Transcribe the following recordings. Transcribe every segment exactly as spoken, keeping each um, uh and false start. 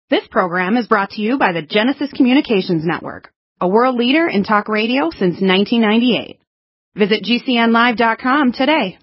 This program is brought to you by the Genesis Communications Network, a world leader in talk radio since nineteen ninety-eight. Visit G C N live dot com today.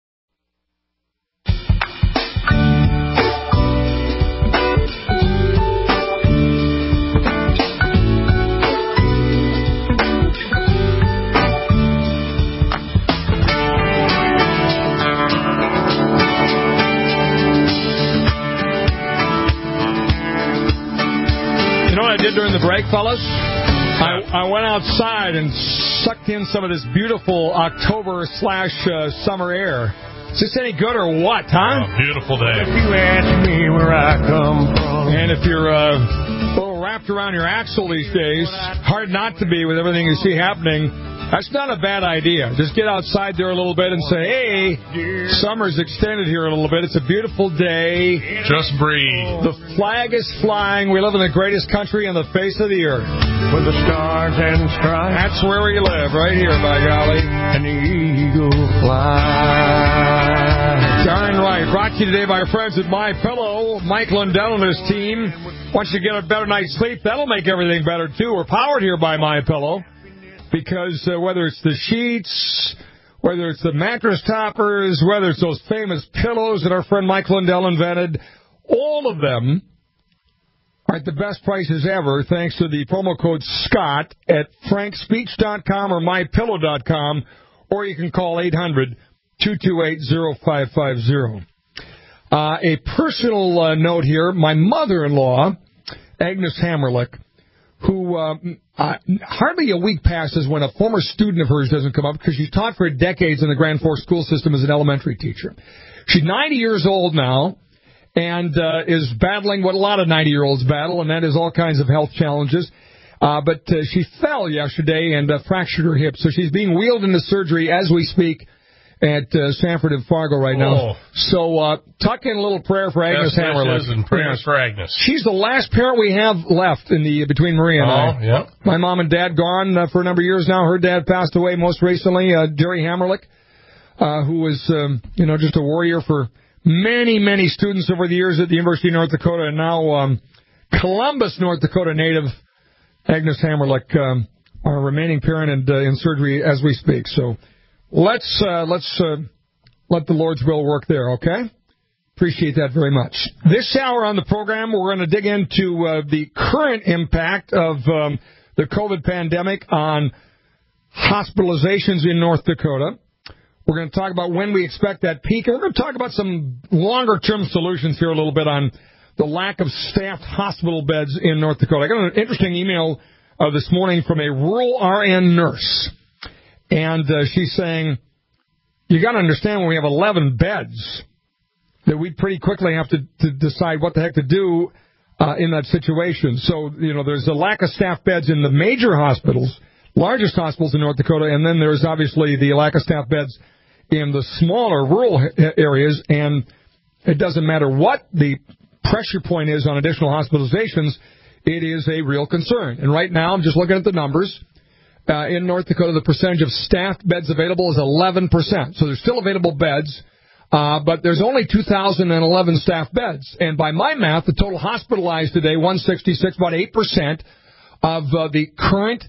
I did during the break, fellas? I, I went outside and sucked in some of this beautiful October slash uh, summer air. Is this any good or what, huh? Oh, beautiful day. If you ask me where I come from. And if you're uh, a little wrapped around your axle these days, hard not to be with everything you see happening. That's not a bad idea. Just get outside there a little bit and say, hey, summer's extended here a little bit. It's a beautiful day. Just breathe. The flag is flying. We live in the greatest country on the face of the earth. With the stars and stripes. That's where we live, right here, by golly. And the eagle flies. Darn right. Brought to you today by our friends at MyPillow. Mike Lindell and his team. Once you get a better night's sleep, that'll make everything better, too. We're powered here by MyPillow. Because uh, whether it's the sheets, whether it's the mattress toppers, whether it's those famous pillows that our friend Mike Lindell invented, all of them are at the best prices ever thanks to the promo code SCOTT at frank speech dot com or my pillow dot com, or you can call eight hundred, two two eight, zero five five zero. Uh, a personal uh, note here, my mother-in-law, Agnes Hammerlich, who uh, uh, hardly a week passes when a former student of hers doesn't come up because she's taught for decades in the Grand Forks school system as an elementary teacher. She's ninety years old now and uh, is battling what a lot of ninety-year-olds battle, and that is all kinds of health challenges. Uh, but uh, she fell yesterday and uh, fractured her hip, so she's being wheeled into surgery as we speak at uh, Sanford and Fargo right now. Oh. So uh, tuck in a little prayer for Agnes Hammerlich. And prayers yeah. for Agnes. She's the last parent we have left in the between Maria and oh, I. Yep. My mom and dad gone uh, for a number of years now. Her dad passed away most recently, uh, Jerry Hammerlich, uh, who was um, you know just a warrior for many, many students over the years at the University of North Dakota, and now um, Columbus, North Dakota native Agnes Hammerlich, um, our remaining parent and uh, in surgery as we speak. So. Let's uh, let's uh, let the Lord's will work there, okay? Appreciate that very much. This hour on the program, we're going to dig into uh, the current impact of um, the COVID pandemic on hospitalizations in North Dakota. We're going to talk about when we expect that peak, and we're going to talk about some longer-term solutions here a little bit on the lack of staffed hospital beds in North Dakota. I got an interesting email uh, this morning from a rural R N nurse. And uh, she's saying, you got to understand when we have eleven beds, that we pretty quickly have to, to decide what the heck to do uh, in that situation. So, you know, there's a lack of staff beds in the major hospitals, largest hospitals in North Dakota, and then there's obviously the lack of staff beds in the smaller rural areas. And it doesn't matter what the pressure point is on additional hospitalizations, it is a real concern. And right now, I'm just looking at the numbers. Uh, in North Dakota, the percentage of staffed beds available is eleven percent. So there's still available beds, uh, but there's only two thousand eleven staffed beds. And by my math, the total hospitalized today, one sixty-six, about eight percent of uh, the current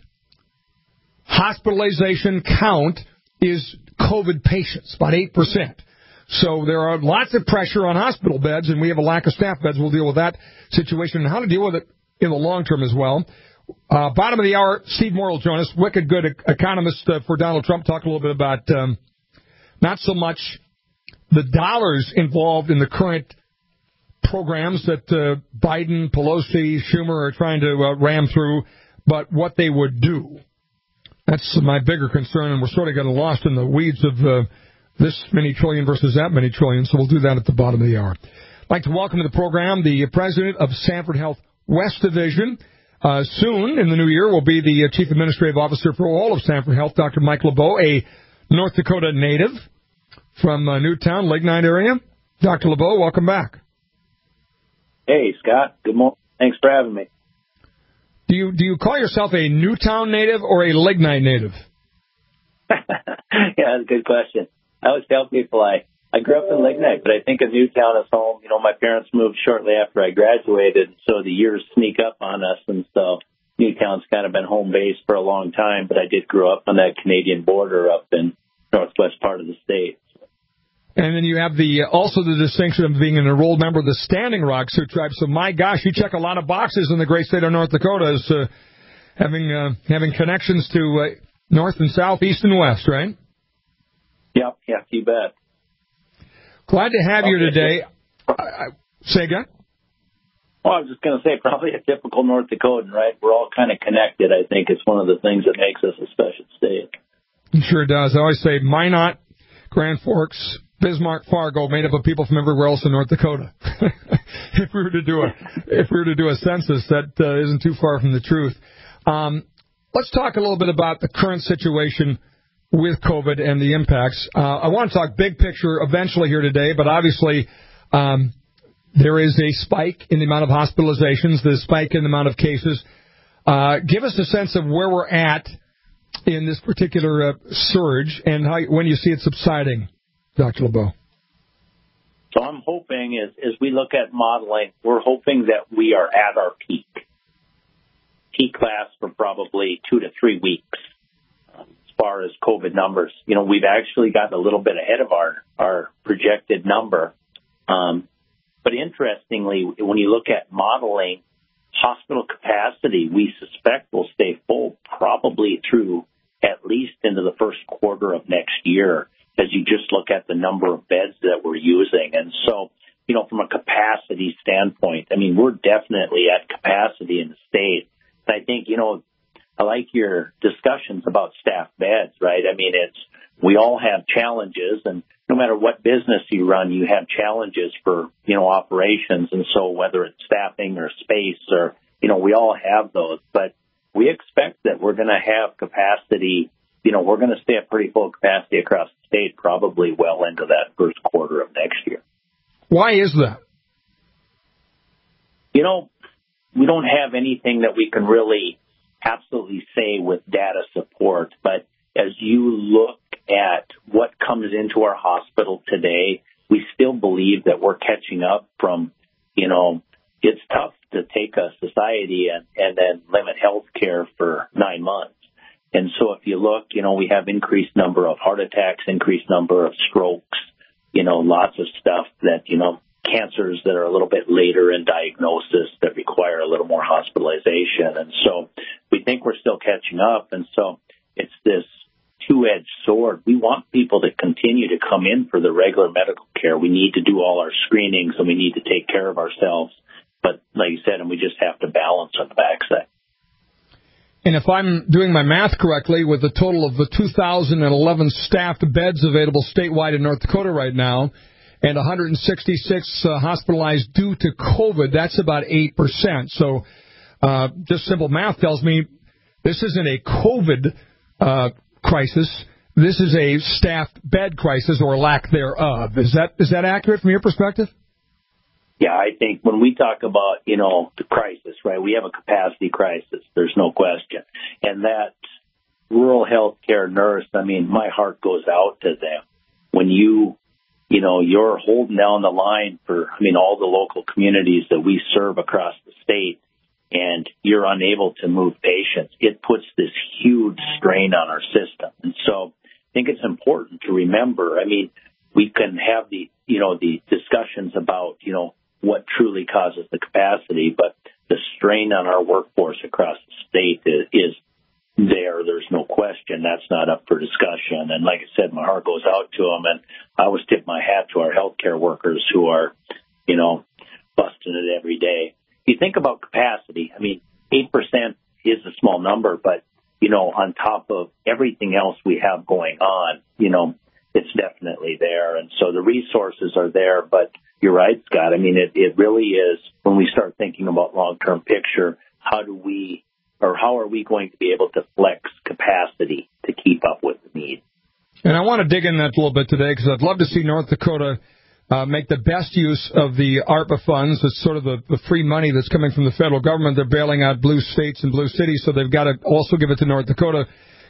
hospitalization count is COVID patients, about eight percent. So there are lots of pressure on hospital beds, and we have a lack of staff beds. We'll deal with that situation and how to deal with it in the long term as well. Uh, bottom of the hour, Steve Moore will join us, wicked good economist uh, for Donald Trump, talk a little bit about um, not so much the dollars involved in the current programs that uh, Biden, Pelosi, Schumer are trying to uh, ram through, but what they would do. That's my bigger concern, and we're sort of getting lost in the weeds of uh, this many trillion versus that many trillion, so we'll do that at the bottom of the hour. I'd like to welcome to the program the president of Sanford Health West Division. Uh, soon, in the new year, will be the uh, Chief Administrative Officer for all of Sanford Health, Doctor Mike LeBeau, a North Dakota native from uh, Newtown, Lignite area. Doctor LeBeau, welcome back. Hey, Scott. Good morning. Thanks for having me. Do you do you call yourself a Newtown native or a Lignite native? Yeah, that's a good question. I always tell people I, I grew up in Lignite, but I think of Newtown as home. You know, my parents moved shortly after I graduated, so the years sneak up on us, and so Newtown's kind of been home base for a long time, but I did grow up on that Canadian border up in northwest part of the state. And then you have the also the distinction of being an enrolled member of the Standing Rock Sioux tribe. So, my gosh, you check a lot of boxes in the great state of North Dakota as uh, having uh, having connections to uh, north and south, east and west, right? Yep, yeah, you bet. Glad to have you okay. today. I, I, say again? Well, I was just going to say, probably a typical North Dakotan, right? We're all kind of connected, I think. It's one of the things that makes us a special state. It sure does. I always say Minot, Grand Forks, Bismarck, Fargo, made up of people from everywhere else in North Dakota. if we were to do a if we were to do a census, that uh, isn't too far from the truth. Um, let's talk a little bit about the current situation with COVID and the impacts. Uh, I want to talk big picture eventually here today, but obviously um, there is a spike in the amount of hospitalizations, the spike in the amount of cases. Uh, give us a sense of where we're at in this particular uh, surge and how, when you see it subsiding. Doctor LeBeau. So I'm hoping, as, as we look at modeling, we're hoping that we are at our peak. Peak lasts for probably two to three weeks um, as far as COVID numbers. You know, we've actually gotten a little bit ahead of our, our projected number. Um, but interestingly, when you look at modeling, hospital capacity, we suspect will stay full probably through at least into the first quarter of next year, as you just look at the number of beds that we're using. And so, you know, from a capacity standpoint, I mean, we're definitely at capacity in the state. And I think, you know, I like your discussions about staff beds, right? I mean, it's, we all have challenges, and no matter what business you run, you have challenges for, you know, operations. And so whether it's staffing or space or, you know, we all have those, but we expect that we're going to have capacity. You know, we're going to stay at pretty full capacity across the state, probably well into that first quarter of next year. Why is that? You know, we don't have anything that we can really absolutely say with data support, but as you look at what comes into our hospital today, we still believe that we're catching up from, you know, it's tough to take a society and, and then limit health care for nine months. And so if you look, you know, we have increased number of heart attacks, increased number of strokes, you know, lots of stuff that, you know, cancers that are a little bit later in diagnosis that require a little more hospitalization. And so we think we're still catching up. And so it's this two-edged sword. We want people to continue to come in for the regular medical care. We need to do all our screenings and we need to take care of ourselves. But like you said, and we just have to balance on the backside. And if I'm doing my math correctly, with a total of the two thousand eleven staffed beds available statewide in North Dakota right now, and one hundred sixty-six uh, hospitalized due to COVID, that's about eight percent. So uh, just simple math tells me this isn't a COVID uh, crisis. This is a staffed bed crisis or lack thereof. Is that is that accurate from your perspective? Yeah, I think when we talk about, you know, the crisis, right, we have a capacity crisis. There's no question. And that rural health care nurse, I mean, my heart goes out to them. When you, you know, you're holding down the line for, I mean, all the local communities that we serve across the state, and you're unable to move patients, it puts this huge strain on our system. And so I think it's important to remember, I mean, we can have the, you know, the discussions about, you know, what truly causes the capacity, but the strain on our workforce across the state is, is there. There's no question. That's not up for discussion. And like I said, my heart goes out to them, and I always tip my hat to our healthcare workers who are, you know, busting it every day. You think about capacity. I mean, eight percent is a small number, but, you know, on top of everything else we have going on, you know, it's definitely there. And so the resources are there, but you're right, Scott. I mean, it, it really is, when we start thinking about long-term picture, how do we, or how are we going to be able to flex capacity to keep up with the need? And I want to dig in that a little bit today, because I'd love to see North Dakota uh, make the best use of the ARPA funds. It's sort of the, the free money that's coming from the federal government. They're bailing out blue states and blue cities, so they've got to also give it to North Dakota.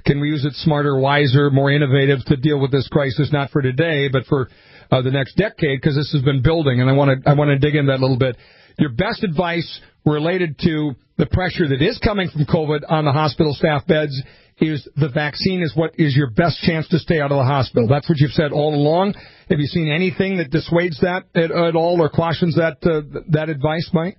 Can we use it smarter, wiser, more innovative to deal with this crisis, not for today, but for uh, the next decade, because this has been building, and I want to I want to dig into that a little bit. Your best advice related to the pressure that is coming from COVID on the hospital staff beds is the vaccine is what is your best chance to stay out of the hospital. That's what you've said all along. Have you seen anything that dissuades that at, at all or cautions that uh, that advice, Mike?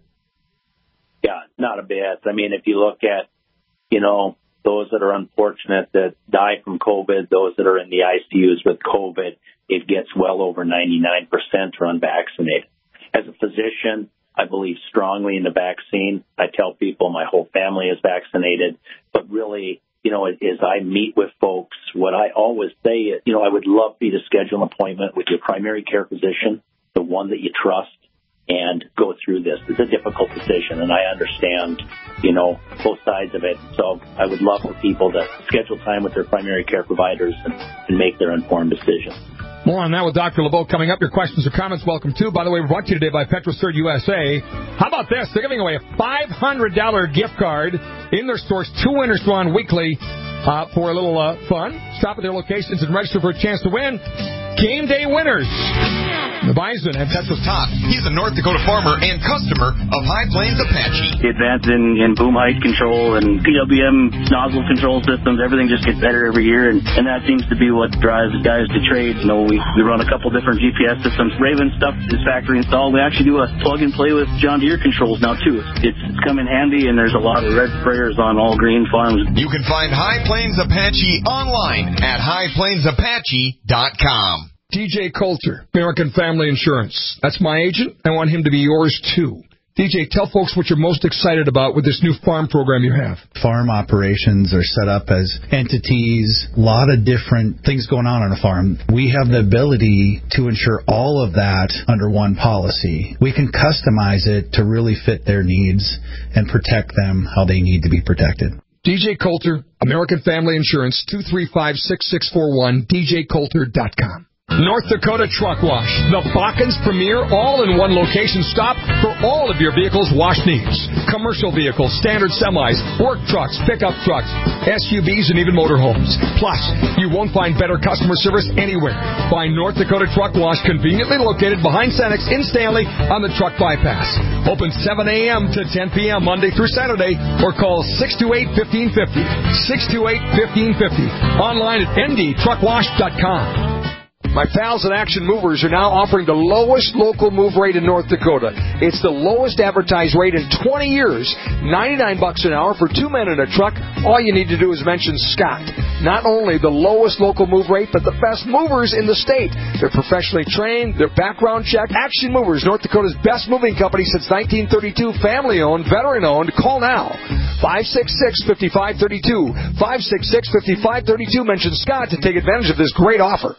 Yeah, not a bit. I mean, if you look at, you know, those that are unfortunate that die from COVID, those that are in the I C Us with COVID, it gets well over ninety-nine percent are unvaccinated. As a physician, I believe strongly in the vaccine. I tell people my whole family is vaccinated, but really, you know, as I meet with folks, what I always say is, you know, I would love for you to schedule an appointment with your primary care physician, the one that you trust, and go through this. It's a difficult decision, and I understand, you know, both sides of it. So I would love for people to schedule time with their primary care providers and, and make their informed decisions. More on that with Doctor LeBeau coming up. Your questions or comments, welcome to. By the way, we're brought to you today by PetroSurge U S A. How about this? They're giving away a five hundred dollars gift card in their stores. Two winners drawn weekly uh, for a little uh, fun. Stop at their locations and register for a chance to win. Game day winners. The Bison and Petros Todd. He's a North Dakota farmer and customer of High Plains Apache. The advance in, in boom height control and P W M nozzle control systems, everything just gets better every year, and, and that seems to be what drives guys to trade. You know, we, we run a couple different G P S systems. Raven stuff is factory installed. We actually do a plug and play with John Deere controls now, too. It's, it's come in handy, and there's a lot of red sprayers on all green farms. You can find High Plains Apache online at high plains apache dot com. D J Coulter, American Family Insurance. That's my agent. I want him to be yours, too. D J, tell folks what you're most excited about with this new farm program you have. Farm operations are set up as entities, a lot of different things going on on a farm. We have the ability to insure all of that under one policy. We can customize it to really fit their needs and protect them how they need to be protected. D J Coulter, American Family Insurance, two three five, six six four one, d j coulter dot com. North Dakota Truck Wash, the Bakken's premier all-in-one location stop for all of your vehicle's wash needs. Commercial vehicles, standard semis, work trucks, pickup trucks, S U Vs, and even motorhomes. Plus, you won't find better customer service anywhere. Find North Dakota Truck Wash conveniently located behind Cenex in Stanley on the Truck Bypass. Open seven a.m. to ten p.m. Monday through Saturday, or call six two eight, one five five zero, six two eight, one five five zero. Online at n d truck wash dot com. My pals at Action Movers are now offering the lowest local move rate in North Dakota. It's the lowest advertised rate in twenty years, ninety-nine bucks an hour for two men in a truck. All you need to do is mention Scott. Not only the lowest local move rate, but the best movers in the state. They're professionally trained, they're background checked. Action Movers, North Dakota's best moving company since nineteen thirty-two, family-owned, veteran-owned. Call now, five six six, five five three two, five six six, five five three two. Mention Scott to take advantage of this great offer.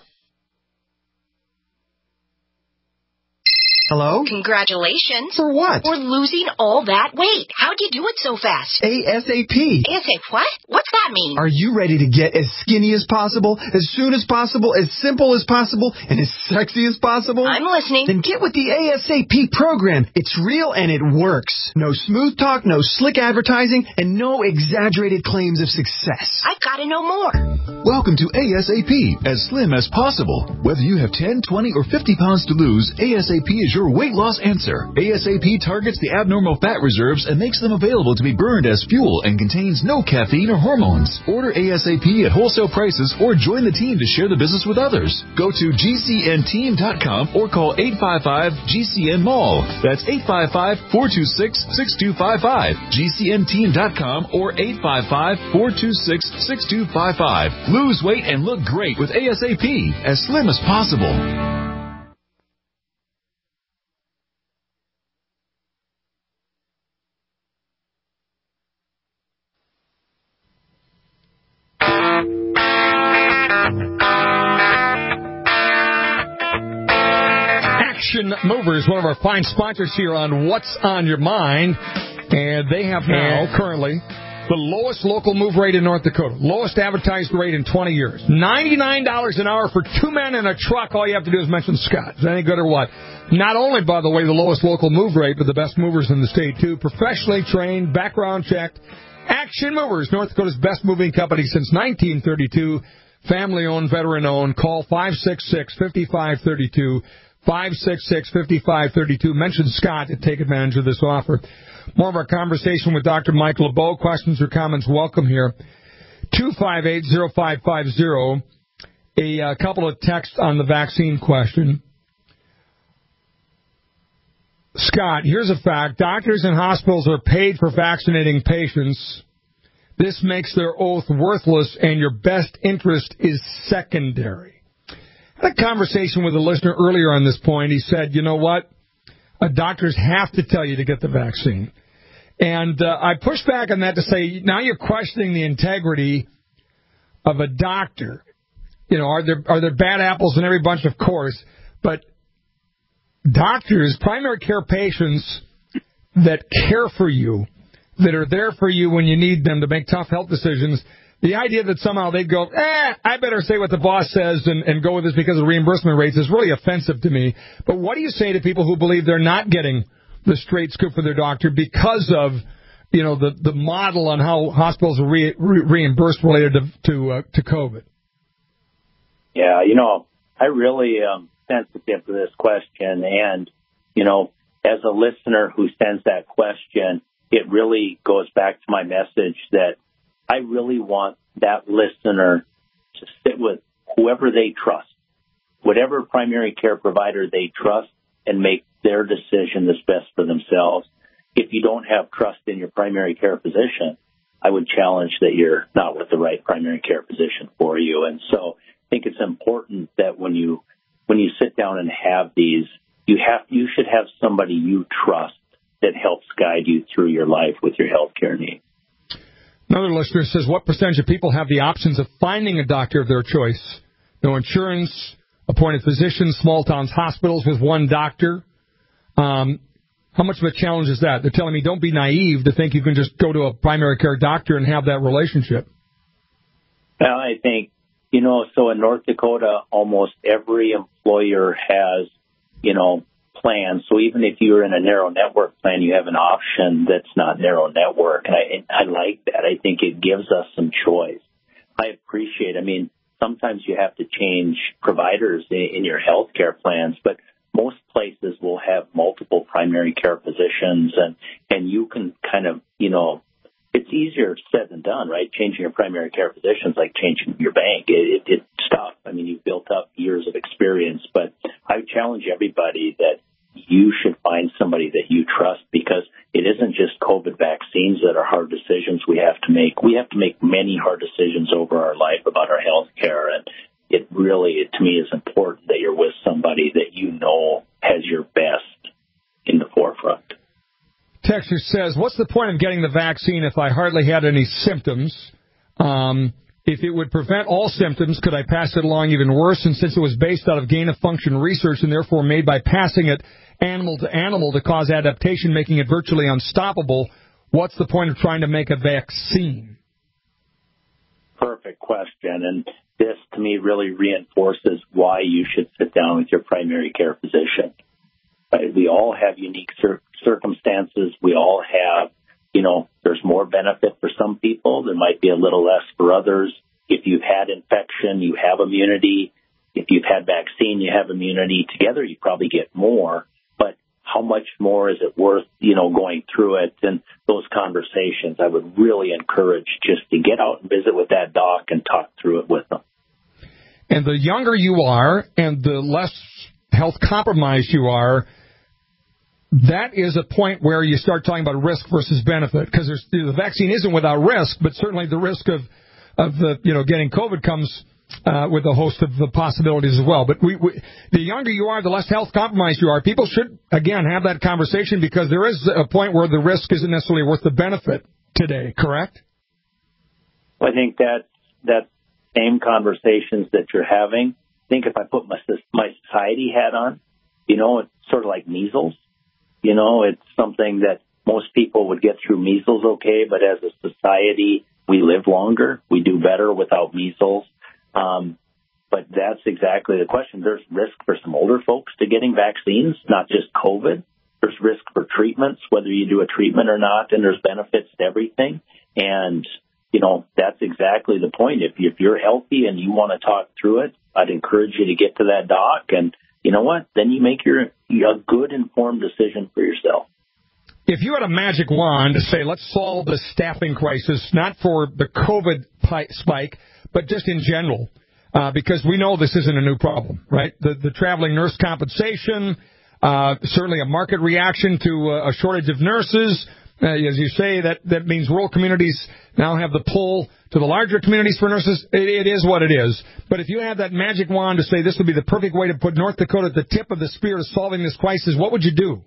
Hello? Congratulations. For what? For losing all that weight. How'd you do it so fast? ASAP. ASAP what? What's that mean? Are you ready to get as skinny as possible, as soon as possible, as simple as possible, and as sexy as possible? I'm listening. Then get with the ASAP program. It's real and it works. No smooth talk, no slick advertising, and no exaggerated claims of success. I've got to know more. Welcome to ASAP, as slim as possible. Whether you have ten, twenty, or fifty pounds to lose, ASAP is your weight loss answer. ASAP targets the abnormal fat reserves and makes them available to be burned as fuel and contains no caffeine or hormones. Order ASAP at wholesale prices or join the team to share the business with others. Go to g c n team dot com or call eight five five G C N mall. That's eight five five, four two six, six two five five. g c n team dot com or eight five five, four two six, six two five five. Lose weight and look great with ASAP, as slim as possible. Action Movers, one of our fine sponsors here on What's on Your Mind, and they have now, currently, the lowest local move rate in North Dakota, lowest advertised rate in twenty years, ninety-nine dollars an hour for two men in a truck. All you have to do is mention Scott. Is that any good or what? Not only, by the way, the lowest local move rate, but the best movers in the state, too. Professionally trained, background checked, Action Movers, North Dakota's best moving company since nineteen thirty-two. Family-owned, veteran-owned. Call five six six, five five three two, five six six, five five three two. Mention Scott to take advantage of this offer. More of our conversation with Doctor Mike LeBeau. Questions or comments, welcome here. two five eight, zero five five zero. A uh, couple of texts on the vaccine question. Scott, here's a fact. Doctors and hospitals are paid for vaccinating patients. This makes their oath worthless, and your best interest is secondary. I had a conversation with a listener earlier on this point. He said, you know what? Uh, doctors have to tell you to get the vaccine. And uh, I pushed back on that to say, now you're questioning the integrity of a doctor. You know, are there are there bad apples in every bunch? Of course. But doctors, primary care patients that care for you, that are there for you when you need them to make tough health decisions, the idea that somehow they go, eh, I better say what the boss says and, and go with this because of reimbursement rates is really offensive to me. But what do you say to people who believe they're not getting the straight scoop for their doctor because of, you know, the, the model on how hospitals are re, re, reimbursed related to to, uh, to COVID? Yeah, you know, I really am sensitive to this question. And, you know, as a listener who sends that question, it really goes back to my message that I really want that listener to sit with whoever they trust, whatever primary care provider they trust, and make their decision that's best for themselves. If you don't have trust in your primary care physician, I would challenge that you're not with the right primary care physician for you. And so I think it's important that when you when you sit down and have these, you have you should have somebody you trust that helps guide you through your life with your health care needs. Another listener says, what percentage of people have the options of finding a doctor of their choice? No insurance, appointed physicians, small towns, hospitals with one doctor. Um, how much of a challenge is that? They're telling me don't be naive to think you can just go to a primary care doctor and have that relationship. Well, I think, you know, so in North Dakota, almost every employer has, you know, plans. So even if you're in a narrow network plan, you have an option that's not narrow network. And I, I like that. I think it gives us some choice. I appreciate, I mean, sometimes you have to change providers in, in your health care plans, but most places will have multiple primary care physicians, and, and you can kind of, you know, it's easier said than done, right? Changing your primary care physicians like changing your bank. It, it, it's tough. I mean, you've built up years of experience, but I challenge everybody that you should find somebody that you trust, because it isn't just COVID vaccines that are hard decisions we have to make. We have to make many hard decisions over our life about our health care, and it really, to me, is important that you're with somebody that you know has your best in the forefront. Texter says, what's the point of getting the vaccine if I hardly had any symptoms? Um, if it would prevent all symptoms, could I pass it along even worse? And since it was based out of gain-of-function research and therefore made by passing it animal to animal to cause adaptation, making it virtually unstoppable, what's the point of trying to make a vaccine? Perfect question. And this, to me, really reinforces why you should sit down with your primary care physician. Right? We all have unique cir- circumstances. We all have, you know, there's more benefit for some people. There might be a little less for others. If you've had infection, you have immunity. If you've had vaccine, you have immunity. Together, you probably get more. But how much more is it worth, you know, going through it? And those conversations, I would really encourage just to get out and visit with that doc and talk through it with them. And the younger you are and the less health compromised you are, that is a point where you start talking about risk versus benefit, because there's, the vaccine isn't without risk, but certainly the risk of, of the, you know, getting COVID comes uh, with a host of the possibilities as well. But we, we, the younger you are, the less health compromised you are. People should, again, have that conversation, because there is a point where the risk isn't necessarily worth the benefit today, correct? I think that that same conversations that you're having, I think if I put my, my society hat on, you know, it's sort of like measles. You know, it's something that most people would get through measles okay, but as a society, we live longer. We do better without measles. Um, but that's exactly the question. There's risk for some older folks to getting vaccines, not just COVID. There's risk for treatments, whether you do a treatment or not, and there's benefits to everything. And, you know, that's exactly the point. If, if you're healthy and you want to talk through it, I'd encourage you to get to that doc. And you know what? Then you make your a good, informed decision for yourself. If you had a magic wand to say, let's solve the staffing crisis, not for the COVID pi- spike, but just in general, uh, because we know this isn't a new problem, right? The, the traveling nurse compensation, uh, certainly a market reaction to uh, a shortage of nurses. Uh, as you say, that, that means rural communities now have the pull to the larger communities for nurses. It, it is what it is. But if you had that magic wand to say this would be the perfect way to put North Dakota at the tip of the spear of solving this crisis, what would you do?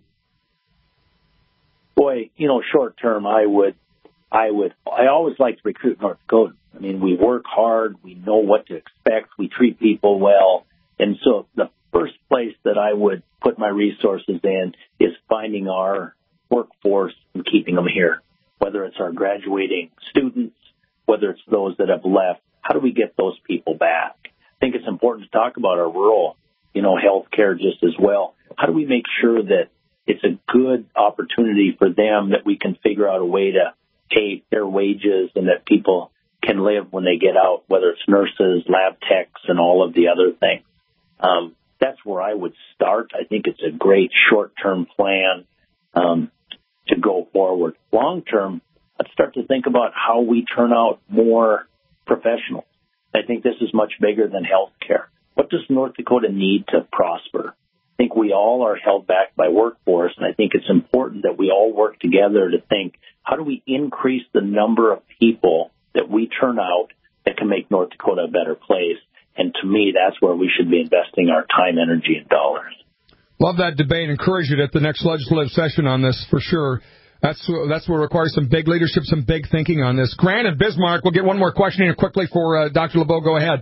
Boy, you know, short term, I would, I would, I always like to recruit North Dakota. I mean, we work hard, we know what to expect, we treat people well, and so the first place that I would put my resources in is finding our workforce and keeping them here. Whether it's our graduating students, whether it's those that have left, how do we get those people back? I think it's important to talk about our rural, you know, health care just as well. How do we make sure that it's a good opportunity for them, that we can figure out a way to pay their wages and that people can live when they get out, whether it's nurses, lab techs, and all of the other things. Um, that's where I would start. I think it's a great short-term plan um, to go forward. Long-term, let's start to think about how we turn out more professionals. I think this is much bigger than health care. What does North Dakota need to prosper? I think we all are held back by workforce, and I think it's important that we all work together to think, how do we increase the number of people that we turn out that can make North Dakota a better place? And to me, that's where we should be investing our time, energy, and dollars. Love that debate. Encourage it at the next legislative session on this, for sure. That's that's what requires some big leadership, some big thinking on this. Grant and Bismarck, we'll get one more question here quickly for uh, Doctor LeBeau. Go ahead.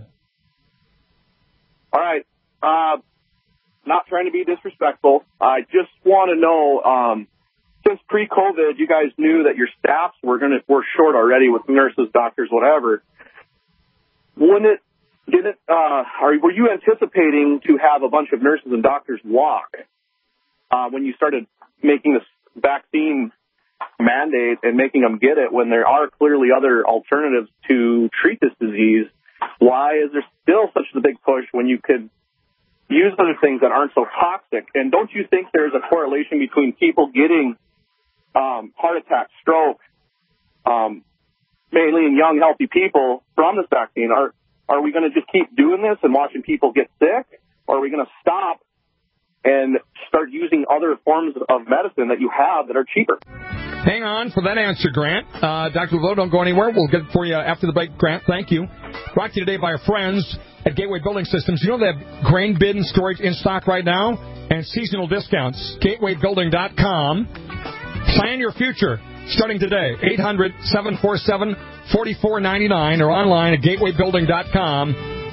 All right. Uh, not trying to be disrespectful. I just want to know, um, since pre-COVID, you guys knew that your staffs were going to were short already with nurses, doctors, whatever. Wouldn't it? Did it? Uh, are, were you anticipating to have a bunch of nurses and doctors walk uh, when you started making this vaccine mandate and making them get it, when there are clearly other alternatives to treat this disease? Why is there still such a big push when you could use other things that aren't so toxic? And don't you think there's a correlation between people getting um, heart attack, stroke, um, mainly in young, healthy people from this vaccine? Are are we going to just keep doing this and watching people get sick? Or are we going to stop and start using other forms of medicine that you have that are cheaper? Hang on for that answer, Grant. Uh, Doctor LeBeau, don't go anywhere. We'll get it for you after the break, Grant. Thank you. Brought to you today by our friends at Gateway Building Systems. You know they have grain bin storage in stock right now and seasonal discounts. gateway building dot com. Plan your future starting today. eight hundred, seven four seven, four four nine nine or online at gateway building dot com.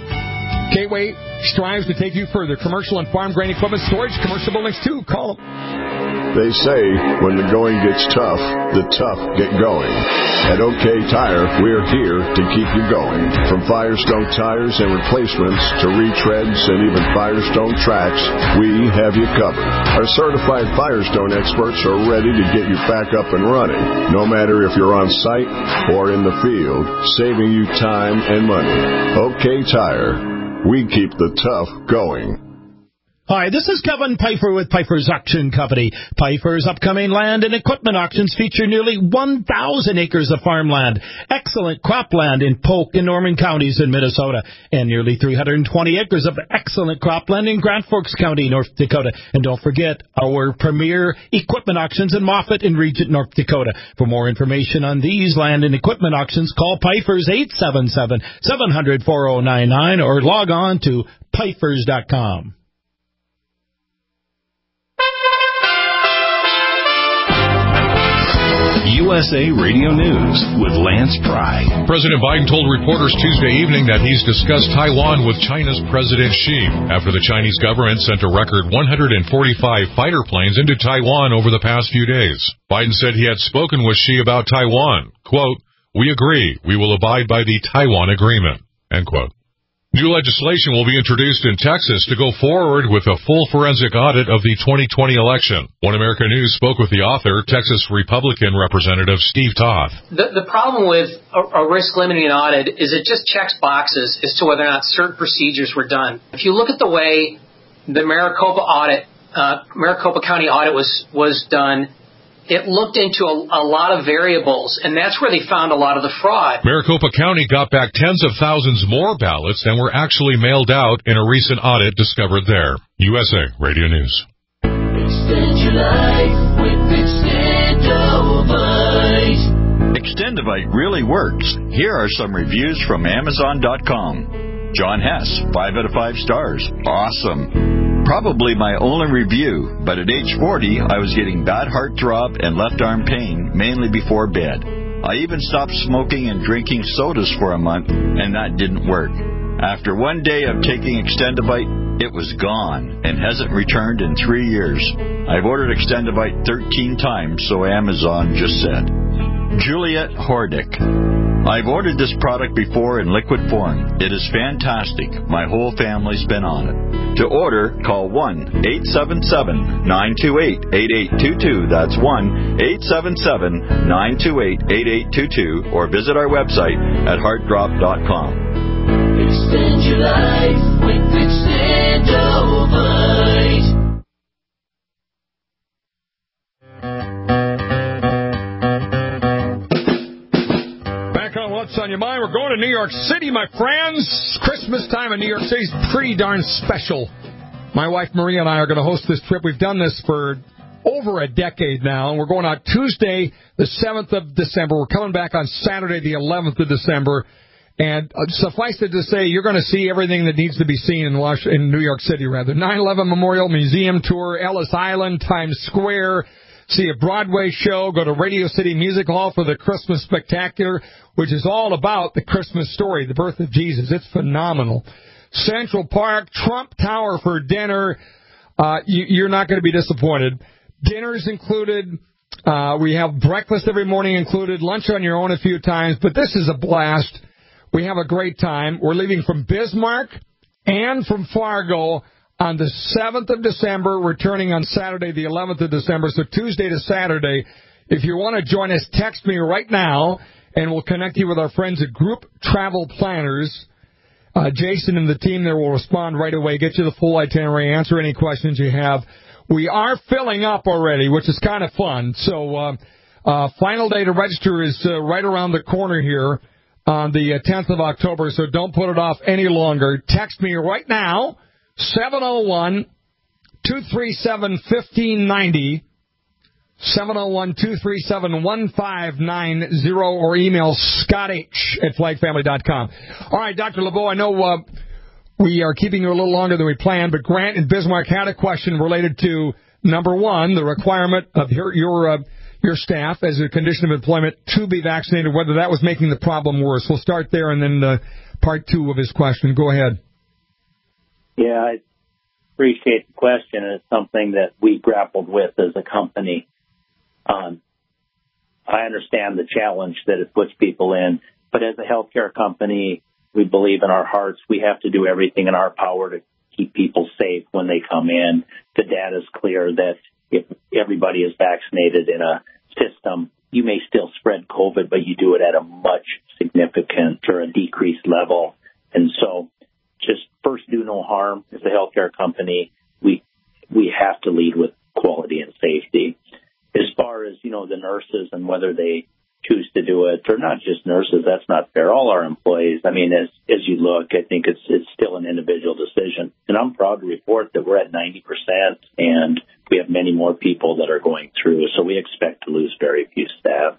Gateway strives to take you further. Commercial and farm grain equipment storage, commercial buildings too. Call them. They say when the going gets tough, the tough get going. At OK Tire, we're here to keep you going. From Firestone tires and replacements to retreads and even Firestone tracks, we have you covered. Our certified Firestone experts are ready to get you back up and running, no matter if you're on site or in the field, saving you time and money. OK Tire, we keep the tough going. Hi, this is Kevin Pfeiffer with Pfeiffer's Auction Company. Pfeiffer's upcoming land and equipment auctions feature nearly one thousand acres of farmland, excellent cropland in Polk and Norman counties in Minnesota, and nearly three hundred twenty acres of excellent cropland in Grand Forks County, North Dakota. And don't forget our premier equipment auctions in Moffat and Regent, North Dakota. For more information on these land and equipment auctions, call Pfeiffer's eight seven seven, seven hundred, four oh nine nine or log on to Pfeiffer's dot com. U S A Radio News with Lance Pry. President Biden told reporters Tuesday evening that he's discussed Taiwan with China's President Xi after the Chinese government sent a record one hundred forty-five fighter planes into Taiwan over the past few days. Biden said he had spoken with Xi about Taiwan. Quote, "We agree. We will abide by the Taiwan Agreement." End quote. New legislation will be introduced in Texas to go forward with a full forensic audit of the twenty twenty election. One America News spoke with the author, Texas Republican Representative Steve Toth. The, the problem with a, a risk-limiting audit is it just checks boxes as to whether or not certain procedures were done. If you look at the way the Maricopa audit, uh, Maricopa County audit was, was done, it looked into a, a lot of variables, and that's where they found a lot of the fraud. Maricopa County got back tens of thousands more ballots than were actually mailed out in a recent audit discovered there. U S A Radio News. Extend your life with Extendovite. Extendovite really works. Here are some reviews from Amazon dot com. John Hess, five out of five stars. Awesome. Probably my only review, but at age forty, I was getting bad heart throb and left arm pain, mainly before bed. I even stopped smoking and drinking sodas for a month, and that didn't work. After one day of taking Extendovite, it was gone and hasn't returned in three years. I've ordered Extendovite thirteen times, so Amazon just said. Juliet Hordick. I've ordered this product before in liquid form. It is fantastic. My whole family's been on it. To order, call one eight seven seven, nine two eight, eight eight two two. That's one eight seven seven, nine two eight, eight eight two two, or visit our website at heart drop dot com. Extend your life with Extendovite. What's on your mind? We're going to New York City, my friends. Christmas time in New York City is pretty darn special. My wife Maria and I are going to host this trip. We've done this for over a decade now, and we're going out Tuesday, the seventh of December. We're coming back on Saturday, the eleventh of December. And suffice it to say, you're going to see everything that needs to be seen in, Was- in New York City, rather. nine eleven Memorial Museum Tour, Ellis Island, Times Square. See a Broadway show, go to Radio City Music Hall for the Christmas Spectacular, which is all about the Christmas story, the birth of Jesus. It's phenomenal. Central Park, Trump Tower for dinner. Uh, you, you're not going to be disappointed. Dinner's included. Uh, we have breakfast every morning included, lunch on your own a few times, but this is a blast. We have a great time. We're leaving from Bismarck and from Fargo on the seventh of December, returning on Saturday, the eleventh of December, so Tuesday to Saturday. If you want to join us, text me right now, and we'll connect you with our friends at Group Travel Planners. Uh, Jason and the team there will respond right away, get you the full itinerary, answer any questions you have. We are filling up already, which is kind of fun. So uh, uh, final day to register is uh, right around the corner here on the uh, tenth of October, so don't put it off any longer. Text me right now. seven oh one, two three seven, one five nine oh, seven oh one, two three seven, one five nine oh, or email scott h at flag family dot com. All right, Doctor LeBeau, I know uh, we are keeping you a little longer than we planned, but Grant in Bismarck had a question related to, number one, the requirement of your your, uh, your staff as a condition of employment to be vaccinated, whether that was making the problem worse. We'll start there, and then uh, part two of his question. Go ahead. Yeah, I appreciate the question. It's something that we grappled with as a company. Um, I understand the challenge that it puts people in, but as a healthcare company, we believe in our hearts we have to do everything in our power to keep people safe when they come in. The data is clear that if everybody is vaccinated in a system, you may still spread COVID, but you do it at a much significant or a decreased level. And so just first do no harm. As a healthcare company, we we have to lead with quality and safety. As far as, you know, the nurses and whether they choose to do it, or not just nurses, that's not fair. All our employees, I mean, as as you look, I think it's it's still an individual decision. And I'm proud to report that we're at ninety percent, and we have many more people that are going through. So we expect to lose very few staff.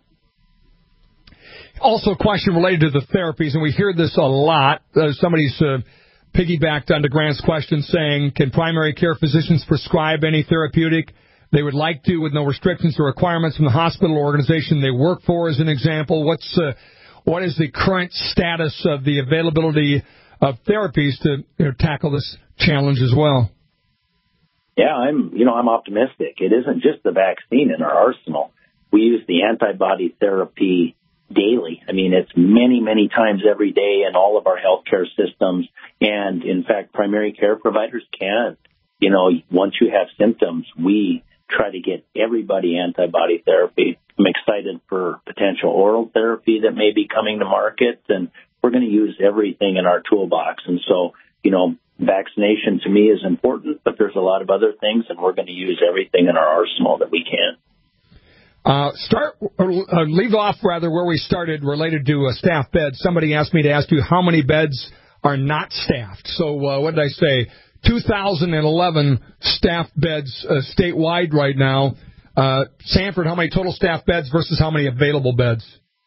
Also, a question related to the therapies, and we hear this a lot. Uh, somebody's uh, piggybacked onto Grant's question saying, can primary care physicians prescribe any therapeutic they would like to with no restrictions or requirements from the hospital or organization they work for, as an example? What's uh, what is the current status of the availability of therapies to, you know, tackle this challenge as well? Yeah, I'm, you know, I'm optimistic. It isn't just the vaccine in our arsenal. We use the antibody therapy daily. I mean, it's many, many times every day in all of our healthcare systems. And in fact, primary care providers can, you know, once you have symptoms, we try to get everybody antibody therapy. I'm excited for potential oral therapy that may be coming to market, and we're going to use everything in our toolbox. And so, you know, vaccination to me is important, but there's a lot of other things, and we're going to use everything in our arsenal that we can. Uh, start, or, uh, leave off rather where we started related to uh, staff beds. Somebody asked me to ask you how many beds are not staffed. So uh, what did I say? two thousand eleven staff beds uh, statewide right now. Uh, Sanford, how many total staff beds versus how many available beds?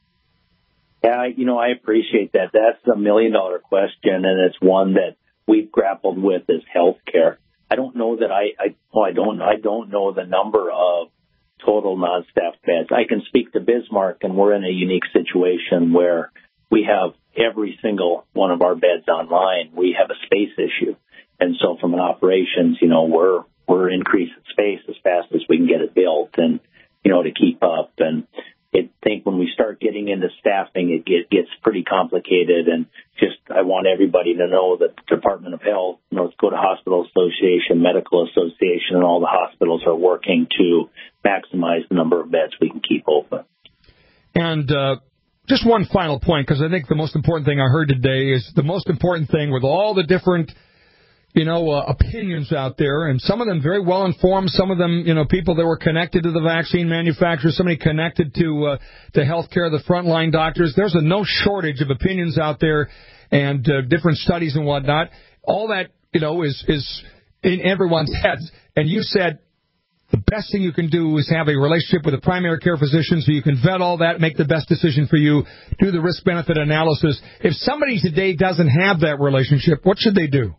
Yeah, you know, I appreciate that. That's a million-dollar question, and it's one that we've grappled with as healthcare. I don't know that I, I, well, I don't, I don't know the number of total non-staffed beds. I can speak to Bismarck, and we're in a unique situation where we have every single one of our beds online. We have a space issue. And so from an operations, you know, we're, we're increasing space as fast as we can get it built and, you know, to keep up. And I think when we start getting into staffing, it get, gets pretty complicated. And just, I want everybody to know that the Department of Health, North Dakota Hospital Association, Medical Association, and all the hospitals are working to maximize the number of beds we can keep open. And, uh, just one final point, because I think the most important thing I heard today is the most important thing with all the different you know, uh, opinions out there, and some of them very well informed, some of them, you know, people that were connected to the vaccine manufacturers, somebody connected to uh, to healthcare, the frontline doctors. There's a no shortage of opinions out there and uh, different studies and whatnot. All that, you know, is is in everyone's heads. And you said the best thing you can do is have a relationship with a primary care physician so you can vet all that, make the best decision for you, do the risk-benefit analysis. If somebody today doesn't have that relationship, what should they do?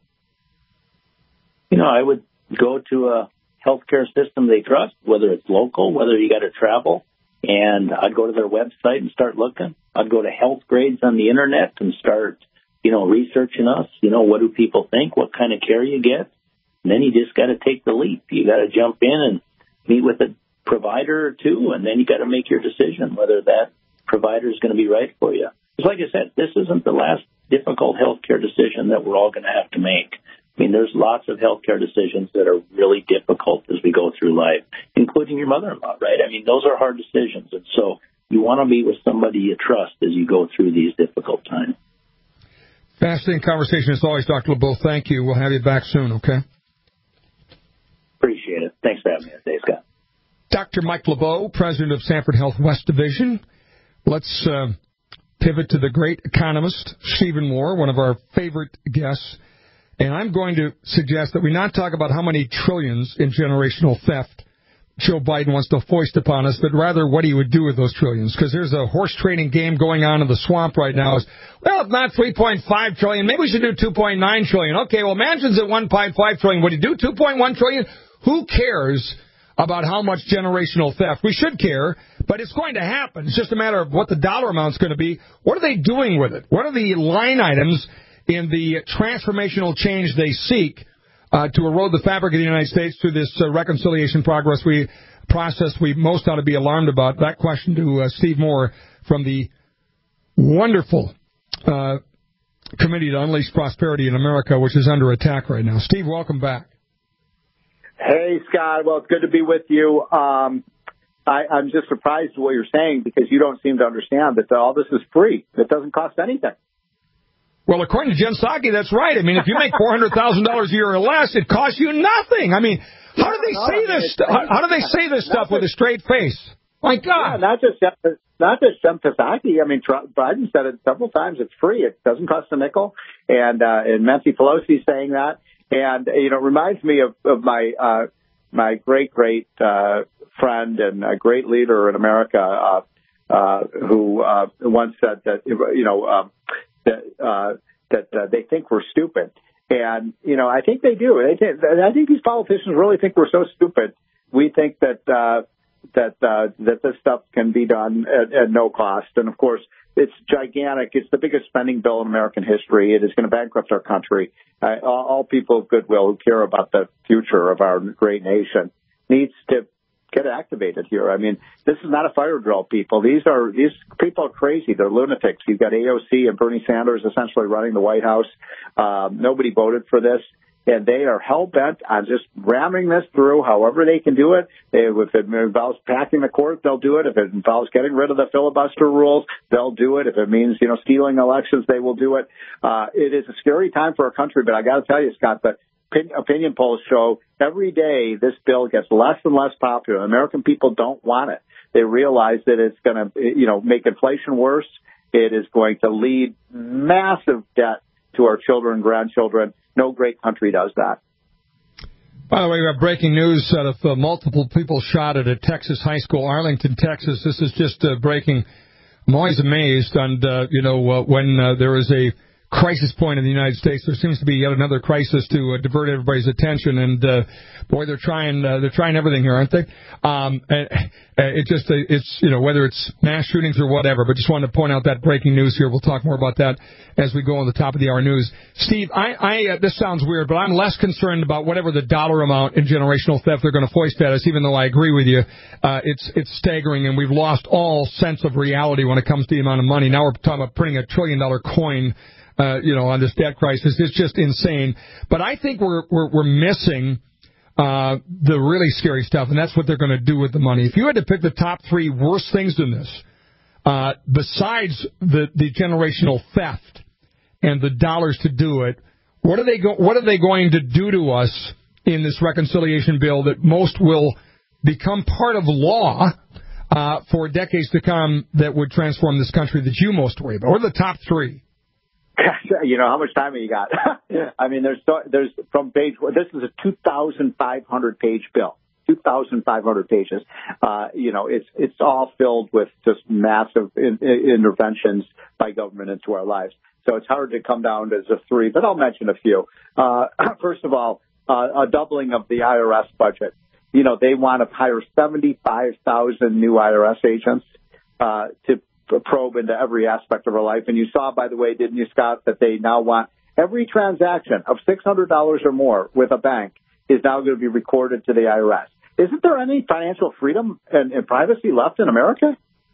You know, I would go to a healthcare system they trust, whether it's local, whether you got to travel, and I'd go to their website and start looking. I'd go to Health Grades on the internet and start, you know, researching us. You know, what do people think? What kind of care you get? And then you just got to take the leap. You got to jump in and meet with a provider or two, and then you got to make your decision whether that provider is going to be right for you. Because like I said, this isn't the last difficult healthcare decision that we're all going to have to make. I mean, there's lots of healthcare decisions that are really difficult as we go through life, including your mother-in-law, right? I mean, those are hard decisions. And so you want to be with somebody you trust as you go through these difficult times. Fascinating conversation as always, Doctor LeBeau. Thank you. We'll have you back soon, okay? Appreciate it. Thanks for having me today, Scott. Doctor Mike LeBeau, president of Sanford Health West Division. Let's uh, pivot to the great economist, Stephen Moore, one of our favorite guests. And I'm going to suggest that we not talk about how many trillions in generational theft Joe Biden wants to foist upon us, but rather what he would do with those trillions. Because there's a horse trading game going on in the swamp right now. Is, well, if not three point five trillion, maybe we should do two point nine trillion. Okay, well, Manchin's at one point five trillion. Would he do two point one trillion? Who cares about how much generational theft? We should care, but it's going to happen. It's just a matter of what the dollar amount's going to be. What are they doing with it? What are the line items in the transformational change they seek uh, to erode the fabric of the United States through this uh, reconciliation progress we process we most ought to be alarmed about? That question to uh, Steve Moore from the wonderful uh, Committee to Unleash Prosperity in America, which is under attack right now. Steve, welcome back. Hey, Scott. Well, it's good to be with you. Um, I, I'm just surprised at what you're saying because you don't seem to understand that all this is free. It doesn't cost anything. Well, according to Jen Psaki, that's right. I mean, if you make four hundred thousand dollars a year or less, it costs you nothing. I mean, how do they say this? How, how do they say this stuff with a straight face? My God! Yeah, not just not just Jen Psaki. I mean, Biden said it several times. It's free. It doesn't cost a nickel. And uh, and Nancy Pelosi saying that. And you know, it reminds me of, of my uh, my great great uh, friend and a great leader in America uh, uh, who uh, once said that you know. Um, that uh, that uh, they think we're stupid. And, you know, I think they do. They think, I think these politicians really think we're so stupid. We think that uh, that uh, that this stuff can be done at, at no cost. And, of course, it's gigantic. It's the biggest spending bill in American history. It is going to bankrupt our country. Uh, all, all people of goodwill who care about the future of our great nation needs to get activated here. I mean, this is not a fire drill, people. These are these people are crazy. They're lunatics. You've got A O C and Bernie Sanders essentially running the White House. Um, nobody voted for this, and they are hell bent on just ramming this through however they can do it. They, if it involves packing the court, they'll do it. If it involves getting rid of the filibuster rules, they'll do it. If it means, you know, stealing elections, they will do it. Uh, it is a scary time for our country, but I got to tell you, Scott, the opinion polls show every day this bill gets less and less popular. American people don't want it. They realize that it's going to, you know, make inflation worse. It is going to lead massive debt to our children and grandchildren. No great country does that. By the way, we have breaking news out of uh, multiple people shot at a Texas high school, Arlington, Texas. This is just uh, breaking. I'm always amazed, and uh, you know, uh, when uh, there is a crisis point in the United States, there seems to be yet another crisis to uh, divert everybody's attention. And uh, boy, they're trying uh, they're trying everything here, aren't they? Um, and, uh, it just uh, it's you know whether it's mass shootings or whatever. But just wanted to point out that breaking news here. We'll talk more about that as we go on the top of the hour news. Steve, I, I uh, this sounds weird, but I'm less concerned about whatever the dollar amount in generational theft they're going to foist at us. Even though I agree with you, uh, it's it's staggering, and we've lost all sense of reality when it comes to the amount of money. Now we're talking about printing a trillion dollar coin. Uh, you know, on this debt crisis. It's just insane. But I think we're we're, we're missing uh, the really scary stuff, and that's what they're going to do with the money. If you had to pick the top three worst things in this, uh, besides the, the generational theft and the dollars to do it, what are they go- what are they going to do to us in this reconciliation bill that most will become part of law uh, for decades to come that would transform this country that you most worry about? What are the top three? You know, how much time have you got? I mean, there's there's from page, this is a two thousand five hundred page bill, two thousand five hundred pages. Uh, you know, it's it's all filled with just massive in, in, interventions by government into our lives. So it's hard to come down to the three, but I'll mention a few. Uh, first of all, uh, a doubling of the I R S budget. You know, they want to hire seventy-five thousand new I R S agents uh, to probe into every aspect of our life. And you saw, by the way, didn't you, Scott, that they now want every transaction of six hundred dollars or more with a bank is now going to be recorded to the I R S. Isn't there any financial freedom and, and privacy left in America?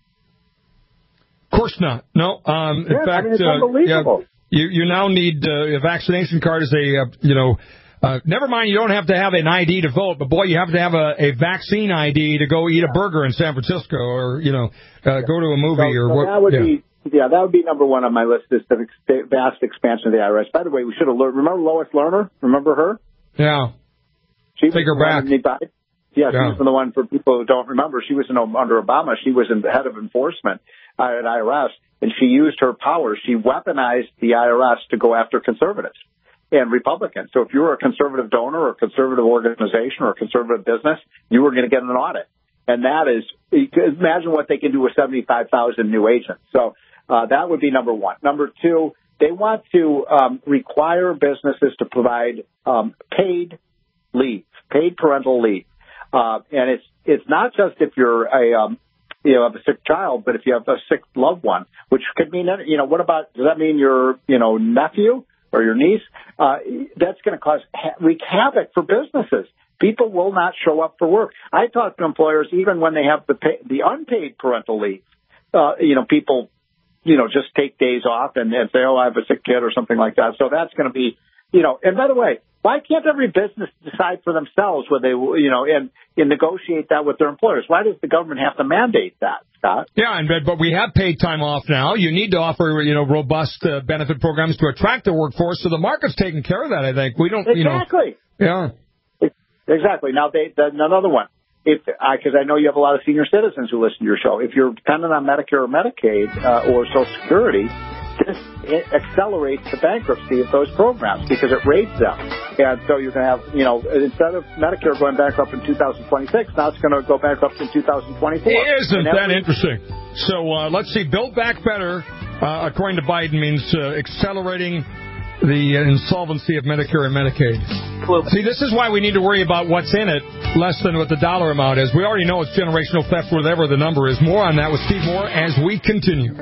Of course not. No. Um, in yeah, fact, I mean, it's uh, unbelievable. Yeah, you, you now need uh, a vaccination card as a, uh, you know, Uh, never mind, you don't have to have an I D to vote, but boy, you have to have a, a vaccine I D to go eat a burger in San Francisco, or you know, uh, go to a movie so, or so what. That would yeah. be yeah, that would be number one on my list. Is the ex- vast expansion of the I R S. By the way, we should have learned. Remember Lois Lerner? Remember her? Yeah. She Take her back. Yeah, she was the one for people who don't remember. She was in, under Obama. She was in the head of enforcement at I R S, and she used her powers. She weaponized the I R S to go after conservatives and Republicans. So if you were a conservative donor or a conservative organization or a conservative business, you were going to get an audit. And that is, imagine what they can do with seventy-five thousand new agents. So uh, that would be number one. Number two, they want to um, require businesses to provide um, paid leave, paid parental leave. Uh, and it's it's not just if you're a um, you know have a sick child, but if you have a sick loved one, which could mean, you know, what about, does that mean your, you know, nephew or your niece? Uh, that's going to cause wreak havoc for businesses. People will not show up for work. I talk to employers even when they have the pay, the unpaid parental leave. Uh, you know, people, you know, just take days off and, and say, oh, I have a sick kid or something like that. So that's going to be, you know, and by the way, why can't every business decide for themselves where they, you know, and, and negotiate that with their employers? Why does the government have to mandate that, Scott? Yeah, and but we have paid time off now. You need to offer, you know, robust uh, benefit programs to attract the workforce. So the market's taking care of that, I think. We don't, exactly. you know. Yeah. Exactly. Now, they, the, another one. If I, because I know you have a lot of senior citizens who listen to your show. If you're dependent on Medicare or Medicaid uh, or Social Security, this it accelerates the bankruptcy of those programs because it rates them. And so you're going to have, you know, instead of Medicare going bankrupt in two thousand twenty-six, now it's going to go bankrupt in two thousand twenty-four. Isn't that interesting? So uh, let's see. Build Back Better, uh, according to Biden, means uh, accelerating the insolvency of Medicare and Medicaid. See, this is why we need to worry about what's in it, less than what the dollar amount is. We already know it's generational theft, whatever the number is. More on that with Steve Moore as we continue.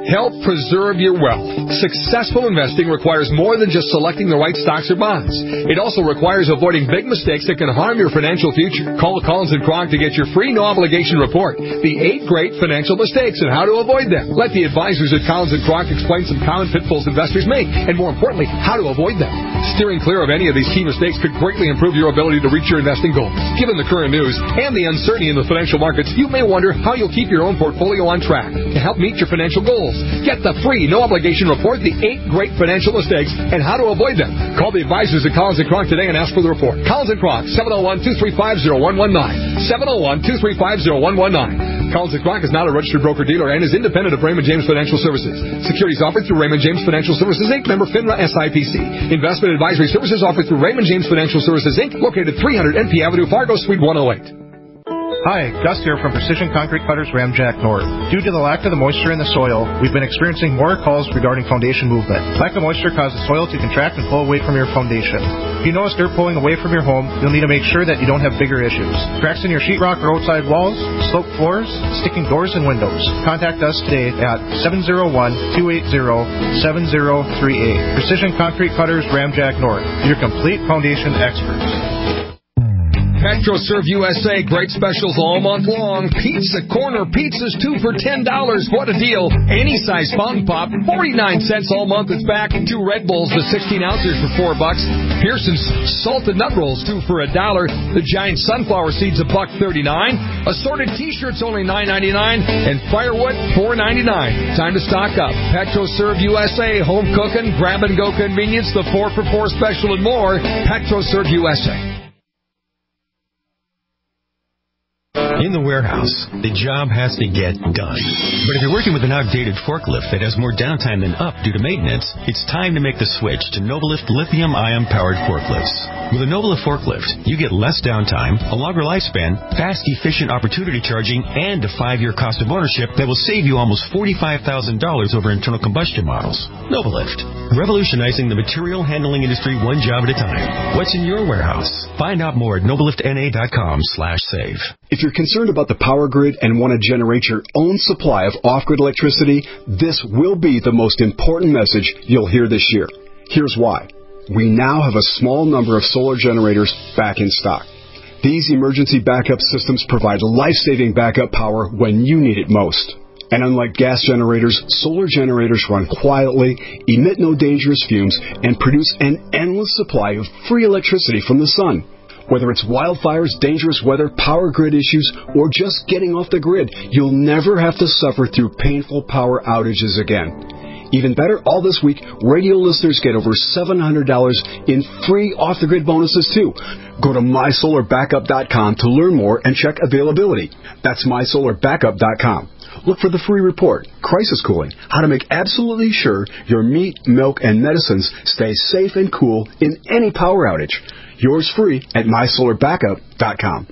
help preserve your wealth. Successful investing requires more than just selecting the right stocks or bonds. It also requires avoiding big mistakes that can harm your financial future. Call Collins and Kroc to get your free no-obligation report, The Eight Great Financial Mistakes and How to Avoid Them. Let the advisors at Collins and Kroc explain some common pitfalls investors make, and more importantly, how to avoid them. Steering clear of any of these key mistakes could greatly improve your ability to reach your investing goals. Given the current news and the uncertainty in the financial markets, you may wonder how you'll keep your own portfolio on track to help meet your financial goals. Get the free no-obligation report, The Eight Great Financial Mistakes and How to Avoid Them. Call the advisors at Collins and Kroc today and ask for the report. Collins and Kroc, seven oh one, two three five, oh one one nine. seven oh one, two three five, oh one one nine. Collins and Kroc is not a registered broker-dealer and is independent of Raymond James Financial Services. Securities offered through Raymond James Financial Services, Incorporated. Member FINRA S I P C. Investment advisory services offered through Raymond James Financial Services, Incorporated. Located three hundred N P Avenue, Fargo, Suite one oh eight. Hi, Gus here from Precision Concrete Cutters Ramjack North. Due to the lack of the moisture in the soil, we've been experiencing more calls regarding foundation movement. Lack of moisture causes soil to contract and pull away from your foundation. If you notice dirt pulling away from your home, you'll need to make sure that you don't have bigger issues. Cracks in your sheetrock or outside walls, sloped floors, sticking doors and windows. Contact us today at seven oh one, two eight zero, seven oh three eight. Precision Concrete Cutters Ramjack North, your complete foundation experts. PetroServe U S A, great specials all month long. Pizza Corner pizzas, two for ten dollars. What a deal. Any size fountain pop, forty-nine cents all month. It's back. Two Red Bulls, the sixteen ounces for four bucks. Pearson's salted nut rolls, two for a dollar. The giant sunflower seeds, a buck thirty-nine. Assorted t-shirts, only nine ninety-nine. And firewood, four ninety-nine. Time to stock up. PetroServe U S A, home cooking, grab and go convenience, the four for four special and more. PetroServe U S A. In the warehouse, the job has to get done. But if you're working with an outdated forklift that has more downtime than up due to maintenance, it's time to make the switch to Novalift lithium-ion powered forklifts. With a Novalift forklift, you get less downtime, a longer lifespan, fast, efficient opportunity charging, and a five-year cost of ownership that will save you almost forty-five thousand dollars over internal combustion models. Novalift, revolutionizing the material handling industry one job at a time. What's in your warehouse? Find out more at novaliftna.com slash save. If you're concerned about the power grid and want to generate your own supply of off-grid electricity, this will be the most important message you'll hear this year. Here's why. We now have a small number of solar generators back in stock. These emergency backup systems provide life-saving backup power when you need it most. And unlike gas generators, solar generators run quietly, emit no dangerous fumes, and produce an endless supply of free electricity from the sun. Whether it's wildfires, dangerous weather, power grid issues, or just getting off the grid, you'll never have to suffer through painful power outages again. Even better, all this week, radio listeners get over seven hundred dollars in free off-the-grid bonuses, too. Go to my solar backup dot com to learn more and check availability. That's my solar backup dot com. Look for the free report, Crisis Cooling, how to make absolutely sure your meat, milk, and medicines stay safe and cool in any power outage. Yours free at my solar backup dot com.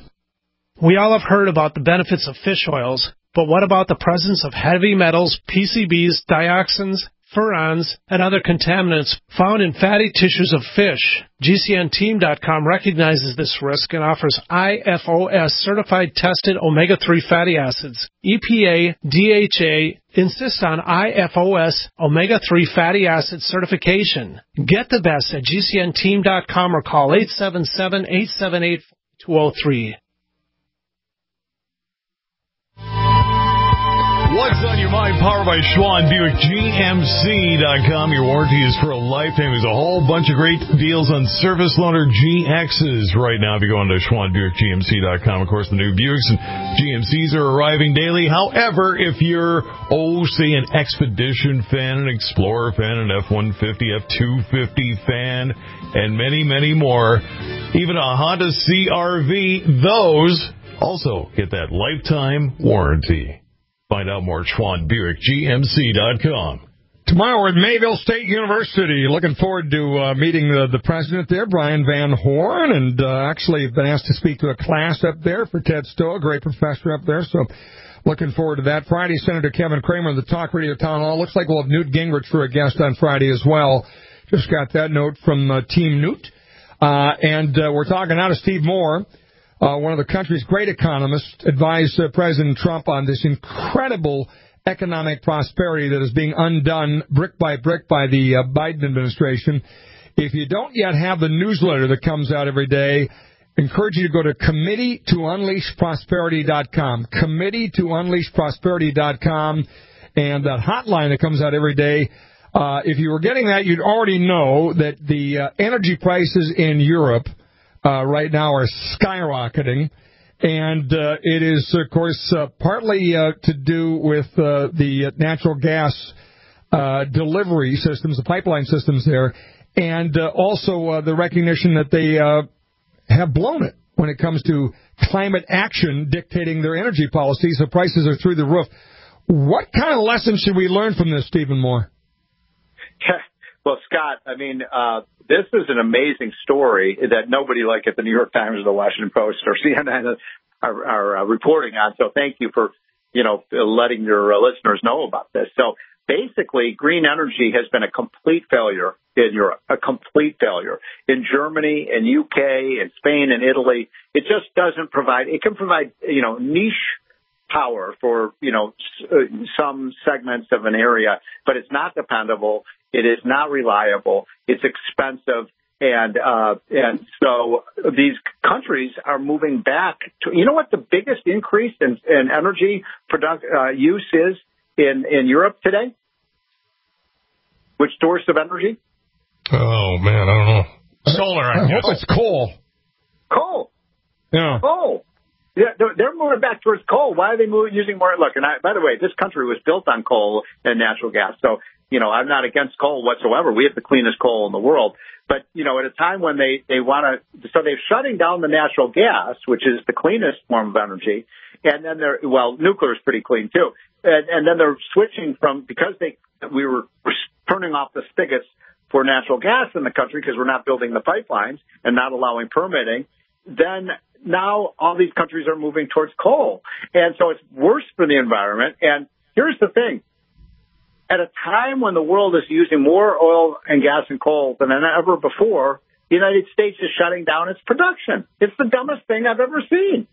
We all have heard about the benefits of fish oils, but what about the presence of heavy metals, P C Bs, dioxins, furans, and other contaminants found in fatty tissues of fish? G C N team dot com recognizes this risk and offers I F O S-certified tested omega three fatty acids. E P A, D H A insist on I F O S omega three fatty acid certification. Get the best at G C N team dot com or call eight seven seven, eight seven eight, two zero three. What's on your mind? Powered by Schwann Buick, G M C dot com. Your warranty is for a lifetime. There's a whole bunch of great deals on service loaner G Xs right now. If you go on to Schwann Buick, G M C dot com, of course, the new Buicks and G M Cs are arriving daily. However, if you're, oh, say, an Expedition fan, an Explorer fan, an F one fifty, F two fifty fan, and many, many more, even a Honda C R V, those also get that lifetime warranty. Find out more at Schwann Buick, G M C dot com. Tomorrow we're at Mayville State University. Looking forward to uh, meeting the, the president there, Brian Van Horn, and uh, actually been asked to speak to a class up there for Ted Stowe, a great professor up there. So looking forward to that. Friday, Senator Kevin Cramer, the Talk Radio Town Hall. Looks like we'll have Newt Gingrich for a guest on Friday as well. Just got that note from uh, Team Newt. Uh, and uh, we're talking now to Steve Moore. Uh, one of the country's great economists, advised uh, President Trump on this incredible economic prosperity that is being undone brick by brick by the uh, Biden administration. If you don't yet have the newsletter that comes out every day, encourage you to go to committee to unleash prosperity dot com, committee to unleash prosperity dot com, and that hotline that comes out every day. Uh, if you were getting that, you'd already know that the uh, energy prices in Europe uh, right now are skyrocketing. And uh, it is, of course, uh, partly uh, to do with uh, the natural gas uh, delivery systems, the pipeline systems there, and uh, also uh, the recognition that they uh, have blown it when it comes to climate action dictating their energy policies. The prices are through the roof. What kind of lesson should we learn from this, Stephen Moore? Well, Scott, I mean, uh, this is an amazing story that nobody like at the New York Times or the Washington Post or C N N are, are uh, reporting on. So thank you for, you know, letting your uh, listeners know about this. So basically, green energy has been a complete failure in Europe, a complete failure. In Germany, in U K, in Spain, and Italy, it just doesn't provide, it can provide, you know, niche power for, you know, some segments of an area, but it's not dependable. It is not reliable. It's expensive. And, uh, and so these countries are moving back to, you know what the biggest increase in, in energy product, uh, use is in, in Europe today? Which source of energy? Oh, man, I don't know. Solar, I, I guess. hope it's coal. Coal. Yeah. Coal. Yeah, they're, they're moving back towards coal. Why are they moving, using more? Look, and I, by the way, this country was built on coal and natural gas. So, you know, I'm not against coal whatsoever. We have the cleanest coal in the world. But, you know, at a time when they, they want to, so they're shutting down the natural gas, which is the cleanest form of energy. And then they're, well, nuclear is pretty clean too. And, and then they're switching from, because they, we were turning off the spigots for natural gas in the country because we're not building the pipelines and not allowing permitting, then now all these countries are moving towards coal. And so it's worse for the environment. And here's the thing. At a time when the world is using more oil and gas and coal than ever before, the United States is shutting down its production. It's the dumbest thing I've ever seen.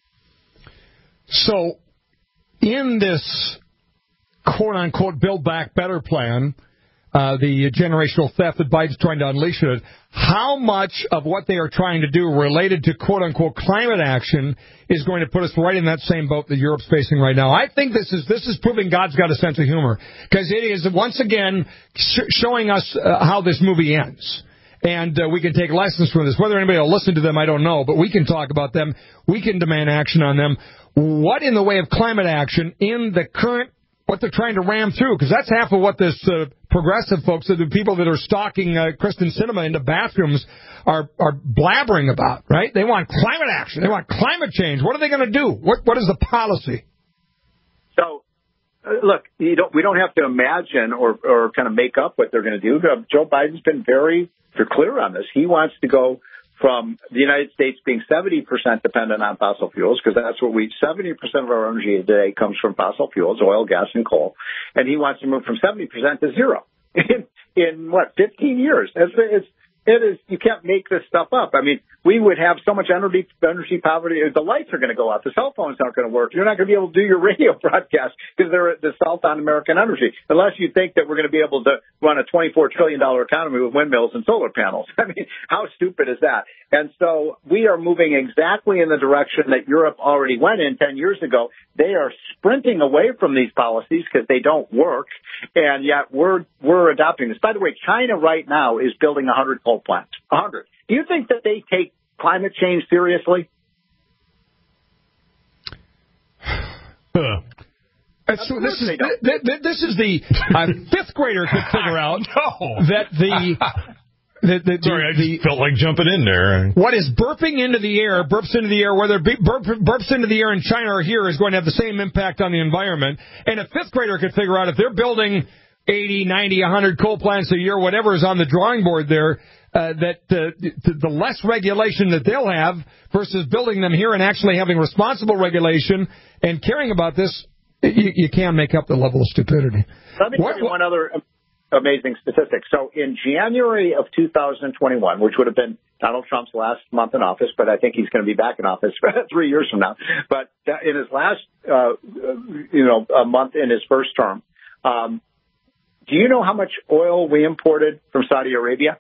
So in this quote-unquote Build Back Better plan, Uh, the generational theft that Biden's trying to unleash it, how much of what they are trying to do related to quote-unquote climate action is going to put us right in that same boat that Europe's facing right now? I think this is this is proving God's got a sense of humor, because it is once again sh- showing us uh, how this movie ends. And uh, we can take lessons from this. Whether anybody will listen to them, I don't know, but we can talk about them. We can demand action on them. What in the way of climate action in the current what they're trying to ram through, because that's half of what this uh, progressive folks, the people that are stalking uh, Kristen Sinema into bathrooms, are are blabbering about, right? They want climate action. They want climate change. What are they going to do? What What is the policy? So, uh, look, you don't, we don't have to imagine or, or kind of make up what they're going to do. Uh, Joe Biden's been very clear on this. He wants to go from the United States being seventy percent dependent on fossil fuels, because that's what we, seventy percent of our energy today comes from fossil fuels, oil, gas, and coal. And he wants to move from seventy percent to zero in, in what, fifteen years. It's, it's, it is, you can't make this stuff up. I mean, we would have so much energy, energy poverty. The lights are going to go out. The cell phones aren't going to work. You're not going to be able to do your radio broadcast because they're the salt on American energy, unless you think that we're going to be able to run a twenty-four trillion dollars economy with windmills and solar panels. I mean, how stupid is that? And so we are moving exactly in the direction that Europe already went in ten years ago. They are sprinting away from these policies because they don't work, and yet we're we're adopting this. By the way, China right now is building one hundred coal plants. one hundred. Do you think that they take climate change seriously? Huh. So this is th- th- this is the uh, fifth grader could figure out no. that the the, the, Sorry, the, I just felt like jumping in there. What is burping into the air, burps into the air, whether it burp, burps into the air in China or here, is going to have the same impact on the environment. And a fifth grader could figure out if they're building eighty, ninety, one hundred coal plants a year, whatever is on the drawing board there, uh, that uh, the, the less regulation that they'll have versus building them here and actually having responsible regulation and caring about this, you, you can make up the level of stupidity. Let me what, tell you one other amazing statistic. So in January of two thousand twenty-one, which would have been Donald Trump's last month in office, but I think he's going to be back in office three years from now. But in his last, uh, you know, a month in his first term, um, do you know how much oil we imported from Saudi Arabia?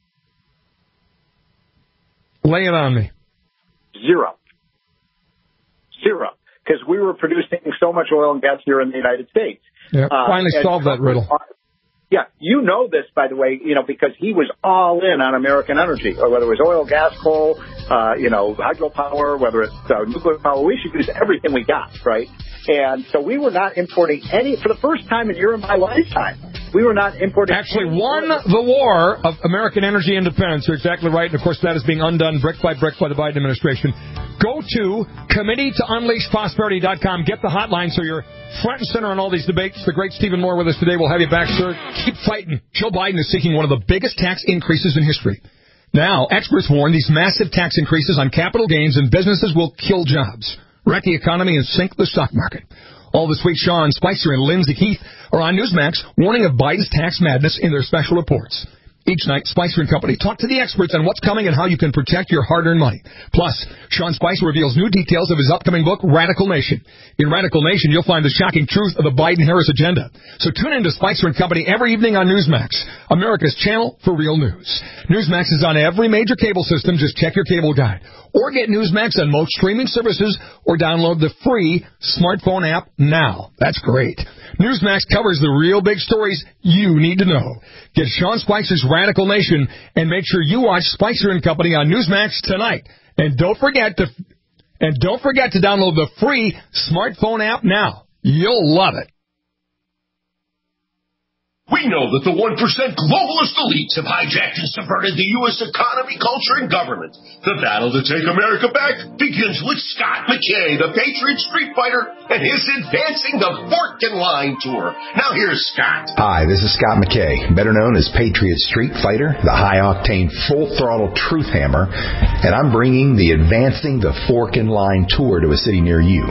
Lay it on me. Zero. Zero. Because we were producing so much oil and gas here in the United States. Yeah, uh, finally solved that riddle. Yeah, you know this, by the way, you know, because he was all in on American energy, or whether it was oil, gas, coal, uh, you know, hydropower, whether it's uh, nuclear power. We should use everything we got, right? And so we were not importing any, for the first time in your and my lifetime, we were not importing. Actually won the war of American energy independence. You're exactly right. And, of course, that is being undone brick by brick by the Biden administration. Go to committee to unleash prosperity dot com. Get the hotline so you're front and center on all these debates. The great Stephen Moore with us today. We'll have you back, sir. Keep fighting. Joe Biden is seeking one of the biggest tax increases in history. Now, experts warn these massive tax increases on capital gains and businesses will kill jobs, wreck the economy, and sink the stock market. All this week, Sean Spicer and Lindsay Keith are on Newsmax warning of Biden's tax madness in their special reports. Each night, Spicer and Company talk to the experts on what's coming and how you can protect your hard-earned money. Plus, Sean Spicer reveals new details of his upcoming book, Radical Nation. In Radical Nation, you'll find the shocking truth of the Biden-Harris agenda. So tune in to Spicer and Company every evening on Newsmax, America's channel for real news. Newsmax is on every major cable system. Just check your cable guide. Or get Newsmax on most streaming services, or download the free smartphone app now. That's great. Newsmax covers the real big stories you need to know. Get Sean Spicer's Radical Nation and make sure you watch Spicer and Company on Newsmax tonight. And don't forget to and don't forget to download the free smartphone app now. You'll love it. We know that the one percent globalist elites have hijacked and subverted the U S economy, culture, and government. The battle to take America back begins with Scott McKay, the Patriot Street Fighter, and his Advancing the Fork and Line Tour. Now here's Scott. Hi, this is Scott McKay, better known as Patriot Street Fighter, the high-octane, full-throttle truth hammer, and I'm bringing the Advancing the Fork and Line Tour to a city near you.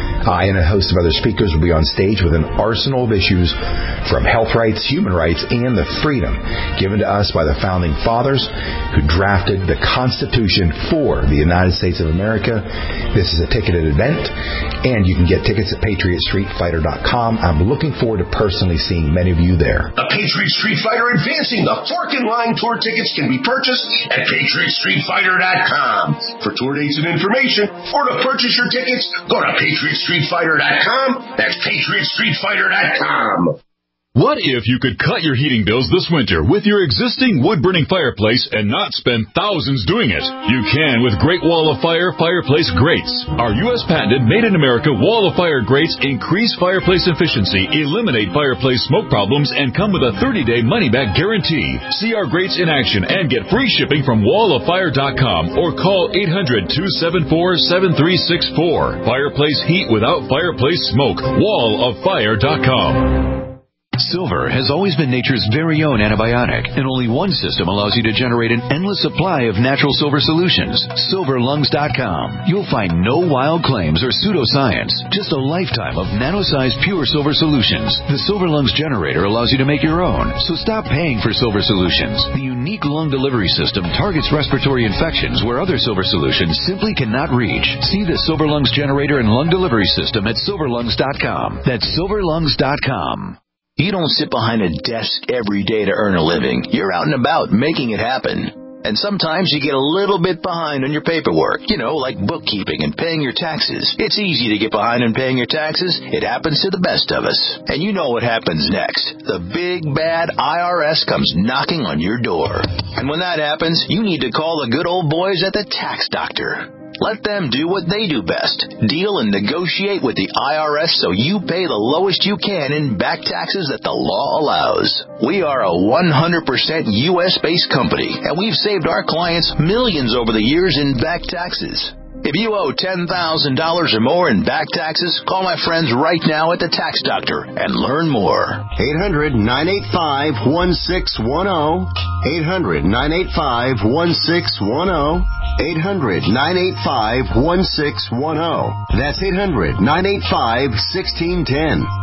I and a host of other speakers will be on stage with an arsenal of issues from health rights, human rights, and the freedom given to us by the Founding Fathers who drafted the Constitution for the United States of America. This is a ticketed event, and you can get tickets at patriot street fighter dot com. I'm looking forward to personally seeing many of you there. The Patriot Street Fighter Advancing the Fork and Line Tour tickets can be purchased at patriot street fighter dot com. For tour dates and information, or to purchase your tickets, go to patriot street fighter dot com. That's patriot street fighter dot com. What if you could cut your heating bills this winter with your existing wood-burning fireplace and not spend thousands doing it? You can with Great Wall of Fire Fireplace Grates. Our U S patented made-in-America Wall of Fire grates increase fireplace efficiency, eliminate fireplace smoke problems, and come with a thirty-day money-back guarantee. See our grates in action and get free shipping from wall of fire dot com or call eight hundred, two seven four, seven three six four. Fireplace heat without fireplace smoke. wall of fire dot com. Silver has always been nature's very own antibiotic, and only one system allows you to generate an endless supply of natural silver solutions. silver lungs dot com. You'll find no wild claims or pseudoscience, just a lifetime of nano-sized pure silver solutions. The Silver Lungs generator allows you to make your own, so stop paying for silver solutions. The unique lung delivery system targets respiratory infections where other silver solutions simply cannot reach. See the Silver Lungs generator and lung delivery system at silver lungs dot com. That's silver lungs dot com. You don't sit behind a desk every day to earn a living. You're out and about making it happen. And sometimes you get a little bit behind on your paperwork, you know, like bookkeeping and paying your taxes. It's easy to get behind on paying your taxes. It happens to the best of us. And you know what happens next. The big, bad I R S comes knocking on your door. And when that happens, you need to call the good old boys at the Tax Doctor. Let them do what they do best. Deal and negotiate with the I R S so you pay the lowest you can in back taxes that the law allows. We are a one hundred percent U S-based company, and we've saved our clients millions over the years in back taxes. If you owe ten thousand dollars or more in back taxes, call my friends right now at the Tax Doctor and learn more. eight hundred, nine eight five, one six one zero. eight hundred, nine eight five, one six one zero. eight hundred, nine eight five, one six one zero. That's eight hundred, nine eight five, one six one zero.